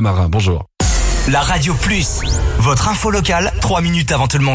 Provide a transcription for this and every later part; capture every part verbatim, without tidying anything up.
Marin, bonjour. La Radio Plus, votre info locale, trois minutes avant tout le monde.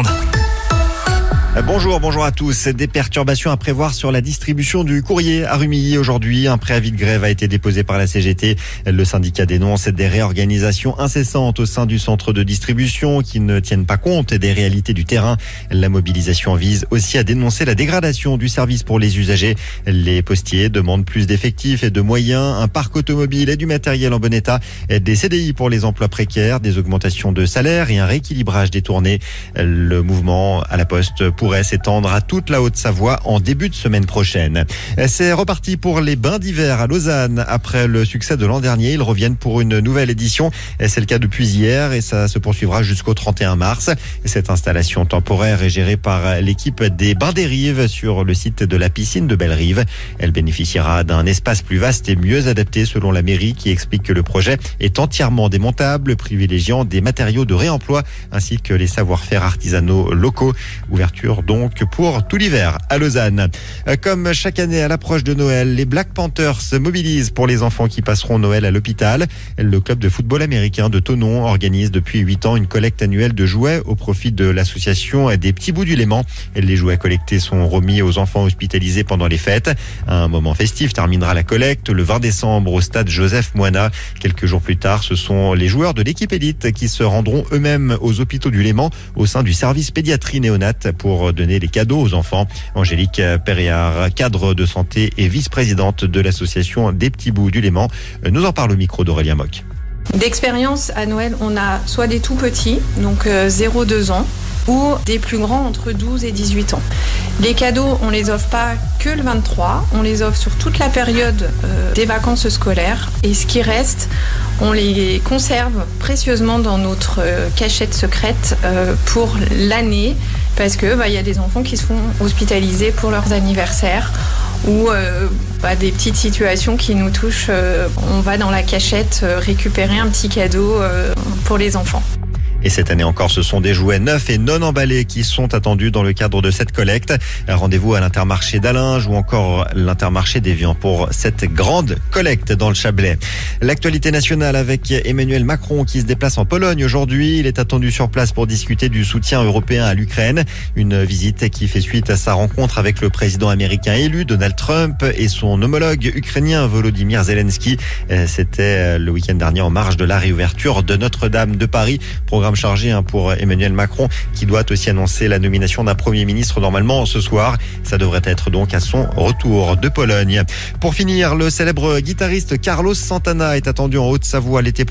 Bonjour, bonjour à tous. Des perturbations à prévoir sur la distribution du courrier à Rumilly aujourd'hui. Un préavis de grève a été déposé par la C G T. Le syndicat dénonce des réorganisations incessantes au sein du centre de distribution qui ne tiennent pas compte des réalités du terrain. La mobilisation vise aussi à dénoncer la dégradation du service pour les usagers. Les postiers demandent plus d'effectifs et de moyens, un parc automobile et du matériel en bon état, des C D I pour les emplois précaires, des augmentations de salaire et un rééquilibrage des tournées. Le mouvement à la Poste pourrait s'étendre à toute la Haute-Savoie en début de semaine prochaine. C'est reparti pour les bains d'hiver à Lausanne. Après le succès de l'an dernier, ils reviennent pour une nouvelle édition. C'est le cas depuis hier et ça se poursuivra jusqu'au trente et un mars. Cette installation temporaire est gérée par l'équipe des Bains des Rives sur le site de la piscine de Belle-Rive. Elle bénéficiera d'un espace plus vaste et mieux adapté selon la mairie qui explique que le projet est entièrement démontable, privilégiant des matériaux de réemploi ainsi que les savoir-faire artisanaux locaux. Ouverture donc pour tout l'hiver à Lausanne. Comme chaque année à l'approche de Noël, les Black Panthers se mobilisent pour les enfants qui passeront Noël à l'hôpital. Le club de football américain de Thonon organise depuis huit ans une collecte annuelle de jouets au profit de l'association des Petits Bouts du Léman. Les jouets collectés sont remis aux enfants hospitalisés pendant les fêtes. Un moment festif terminera la collecte le vingt décembre au stade Joseph Moina. Quelques jours plus tard, ce sont les joueurs de l'équipe élite qui se rendront eux-mêmes aux hôpitaux du Léman au sein du service pédiatrie néonate pour donner des cadeaux aux enfants. Angélique Perriard, cadre de santé et vice-présidente de l'association des Petits Bouts du Léman, nous en parle au micro d'Aurélien Moc. D'expérience à Noël, on a soit des tout petits, donc euh, zéro à deux ans, ou des plus grands entre douze et dix-huit ans. Les cadeaux, on les offre pas que le vingt-trois, on les offre sur toute la période euh, des vacances scolaires. Et ce qui reste, on les conserve précieusement dans notre euh, cachette secrète euh, pour l'année, parce que bah, y a des enfants qui se font hospitaliser pour leurs anniversaires ou euh, bah, des petites situations qui nous touchent. Euh, on va dans la cachette euh, récupérer un petit cadeau euh, pour les enfants. Et cette année encore, ce sont des jouets neufs et non emballés qui sont attendus dans le cadre de cette collecte. Rendez-vous à l'Intermarché d'Allinges ou encore l'Intermarché d'Évian pour cette grande collecte dans le Chablais. L'actualité nationale avec Emmanuel Macron qui se déplace en Pologne aujourd'hui. Il est attendu sur place pour discuter du soutien européen à l'Ukraine. Une visite qui fait suite à sa rencontre avec le président américain élu Donald Trump et son homologue ukrainien Volodymyr Zelensky. C'était le week-end dernier en marge de la réouverture de Notre-Dame de Paris. Programme chargé pour Emmanuel Macron qui doit aussi annoncer la nomination d'un Premier ministre normalement ce soir. Ça devrait être donc à son retour de Pologne. Pour finir, le célèbre guitariste Carlos Santana est attendu en Haute-Savoie l'été prochain.